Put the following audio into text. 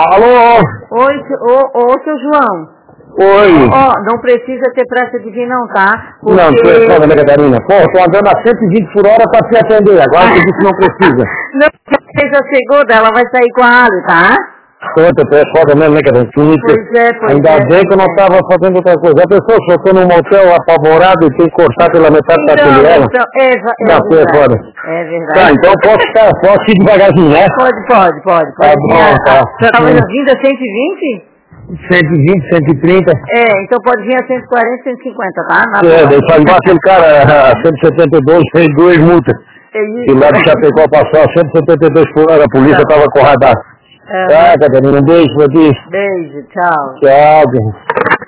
Alô? Oi, seu João. Oi. Não precisa ter pressa de vir não, tá? Porque... Não, tu é foda, né, Catarina? Pô, tô andando a 120 por hora pra te atender. Agora tu disse que não precisa. Não, você já chegou dela, vai sair com a Ali, tá? Puta, tu é foda mesmo, né, Catarina? Ainda bem que eu não tava fazendo outra coisa. A pessoa só tô num motel apavorado e tem que cortar pela metade pra atender ela. Não, tu é foda. É verdade. Tá, então posso ir devagarzinho, né? Pode. Tá bom, tá. Você tava vindo a 120? 120, 130. Então pode vir a 140, 150, tá? Daí só embaixo aquele cara, a 172, fez 2 multas. E lá de Chapecó passou a 172 por hora, a polícia tava com radar. Tá, Catarina, um beijo pra ti. Beijo, tchau. Tchau.